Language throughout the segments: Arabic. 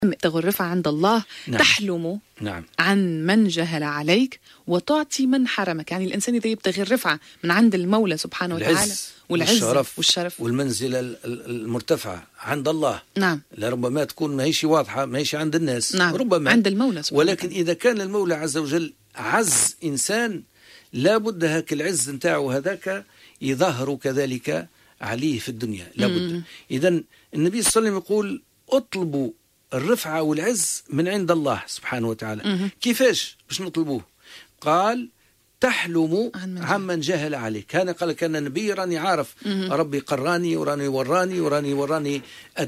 تبتغوا الرفعة عند الله. نعم. تحلم نعم. عن من جهل عليك وتعطي من حرمك. يعني الإنسان إذا يبتغي الرفعة من عند المولى سبحانه وتعالى والعز والشرف والمنزلة المرتفعة عند الله. نعم. لربما تكون ما هيش واضحة، ما هيش عند الناس. نعم. ربما عند المولى سبحانه ولكن إذا كان المولى عز وجل عز إنسان لابد هاك العز نتاعو هذاك يظهر كذلك عليه في الدنيا، لابد. إذن النبي صلى الله عليه وسلم يقول اطلبوا الرفعة والعز من عند الله سبحانه وتعالى. كيفاش باش نطلبوه؟ قال تحلم عمن جهل عليك. كان قال كان النبي راني عارف ربي قراني وراني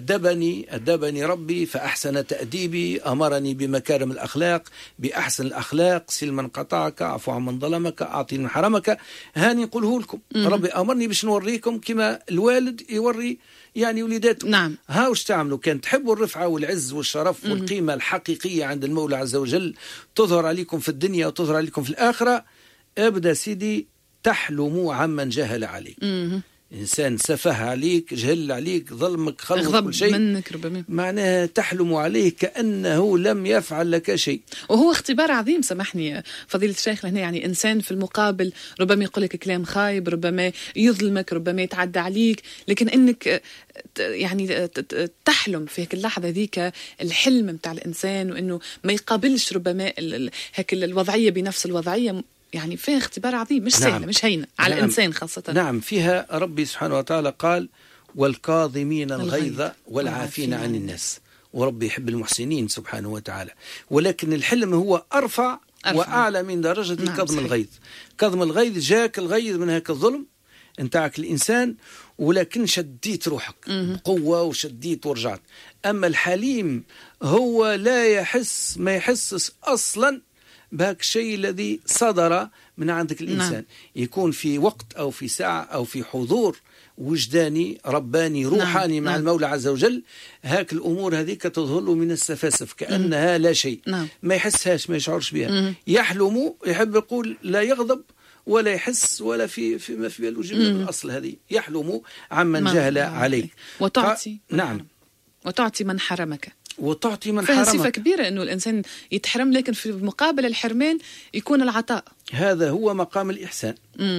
أدبني ربي فأحسن تأديبي، أمرني بمكارم الأخلاق بأحسن الأخلاق، سل من قطعك، عفو عن من ظلمك، أعطي من حرمك. هاني نقوله لكم ربي أمرني باش نوريكم كما الوالد يوري يعني وليداته. نعم. وش تعملوا؟ كان تحبوا الرفعة والعز والشرف والقيمة الحقيقية عند المولى عز وجل تظهر عليكم في الدنيا وتظهر عليكم في الآخرة. ابدأ سيدي تحلموا عمن جهل عليك. إنسان سفه عليك، جهل عليك، ظلمك، خلق كل شيء منك ربما، معناها تحلم عليه كأنه لم يفعل لك شيء. وهو اختبار عظيم. سامحني فضيلة الشيخ هنا، يعني إنسان في المقابل ربما يقول لك كلام خايب، ربما يظلمك، ربما يتعدى عليك، لكن إنك يعني تحلم في هيك اللحظة ذيك الحلم متاع الإنسان، وإنه ما يقابلش ربما هيك الوضعية بنفس الوضعية، يعني فيها اختبار عظيم، مش سهلة. نعم. مش هينة على الإنسان خاصة. نعم. فيها ربي سبحانه وتعالى قال والكاظمين الغيظ والعافين عن الناس، وربي يحب المحسنين سبحانه وتعالى. ولكن الحلم هو أرفع وأعلى من درجة كظم الغيظ. كظم الغيظ جاك الغيظ من هيك الظلم انتاعك الإنسان، ولكن شديت روحك بقوة وشديت ورجعت. أما الحليم هو لا يحس، ما يحسس أصلا بهاك الشيء الذي صدر من عندك الإنسان. نعم. يكون في وقت أو في ساعة أو في حضور وجداني رباني روحاني. نعم. مع المولى عز وجل، هاك الأمور هذيك تظهر له من السفاسف كأنها لا شيء. نعم. ما يحسهاش، ما يشعرش بها. يحلم، يحب يقول لا يغضب ولا يحس ولا ما في باله الأصل هذه. يحلم عمن جهل عليك وتعطي. نعم. وتعطي من حرمك. وتعطي من حرمك. فهي صفة كبيرة أنه الإنسان يتحرم، لكن في مقابل الحرمان يكون العطاء. هذا هو مقام الإحسان.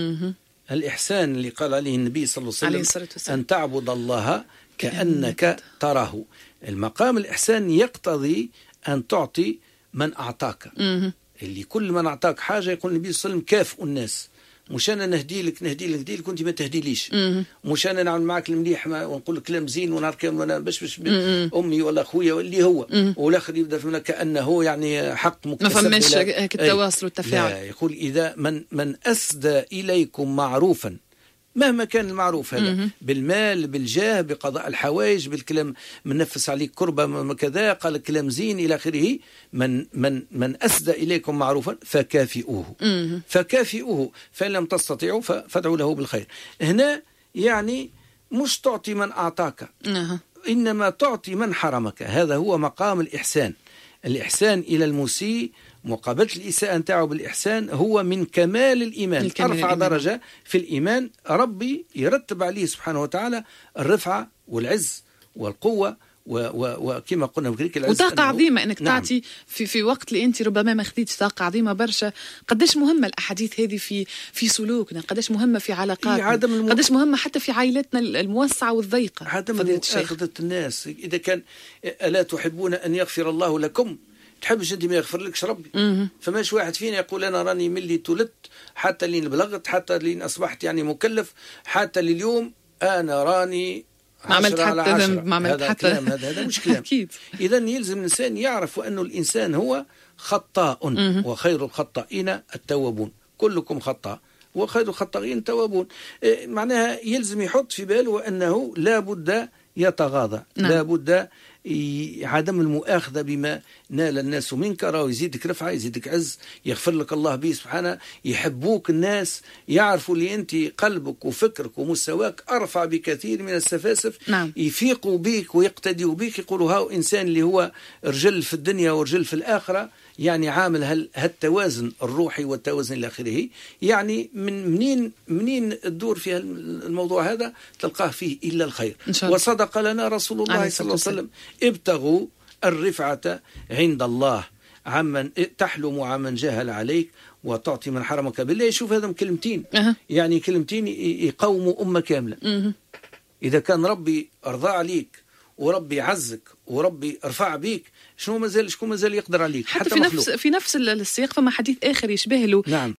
الإحسان اللي قال عليه النبي صلى الله عليه وسلم أن تعبد الله كأنك تراه. المقام الإحسان يقتضي أن تعطي من أعطاك. اللي كل من أعطاك حاجة يقول النبي صلى الله عليه وسلم كافئ الناس، مش أنا نهدي لك وانت ما تهديليش، مش أنا نعمل معك المليح ونقول لك كلام زين ونركب وانا باش أمي ولا أخويا واللي هو، والآخر يبدأ فينا كأنه يعني حق مكتسب. ما فماش التواصل والتفاعل. لا، يقول إذا من أسدى إليكم معروفا، مهما كان المعروف هذا، بالمال، بالجاه، بقضاء الحوائج، بالكلام، من نفس عليك كربة كذا، قال كلام زين إلى آخره، من أسدى إليكم معروفا فكافئوه فإن لم تستطيعوا فادعوا له بالخير. هنا يعني مش تعطي من أعطاك، إنما تعطي من حرمك. هذا هو مقام الإحسان. الإحسان إلى المسيء مقابلة الإساءة نتاعو بالإحسان هو من كمال الإيمان. أرفع درجة في الإيمان ربي يرتب عليه سبحانه وتعالى الرفعة والعز والقوة وكما قلنا بكريك وطاقة عظيمة انك نعم. تعطي في وقت اللي انت ربما ما خديتش طاقة عظيمة برشا. قداش مهمة الاحاديث هذه في سلوكنا، قداش مهمة في علاقاتنا، قداش مهمة حتى في عائلتنا الموسعة والضيقة. عدم مؤاخذة الناس. اذا كان الا تحبون ان يغفر الله لكم، تحبش انت ما يغفر لكش ربي. فماش واحد فينا يقول انا راني ملي تولدت حتى لين بلغت حتى لين اصبحت يعني مكلف حتى لليوم انا راني ما عملت حتى ذنب، ما عملت حتى هذا مش كلام. أكيد. إذا يلزم الإنسان يعرف أنه الإنسان هو خطاء، وخير الخطائين التوابون. كلكم خطاء وخير الخطائين التوابون. معناها يلزم يحط في باله أنه لا بد يتغاضى. نعم. لا بد عدم المؤاخذة بما نال الناس منك. راه يزيدك رفعة، يزيدك عز، يغفر لك الله به سبحانه، يحبوك الناس، يعرفوا لي أنت قلبك وفكرك ومستواك أرفع بكثير من السفاسف. نعم. يفيقوا بك ويقتدوا بك، يقولوا هاو إنسان اللي هو رجل في الدنيا ورجل في الآخرة، يعني عامل هالتوازن الروحي والتوازن إلى آخره. يعني منين تدور في الموضوع هذا تلقاه فيه إلا الخير. وصدق لنا رسول الله صلى الله عليه وسلم ابتغوا الرفعة عند الله عمن تحلم عمن جاهل عليك وتعطي من حرمك بالله. شوف هذا كلمتين يعني كلمتين يقوموا أمة كاملة. إذا كان ربي أرضى عليك وربي يعزك وربي ارفع بيك، شكون مازال يقدر عليك؟ حتى في نفس السياق فما حديث آخر يشبه له. نعم.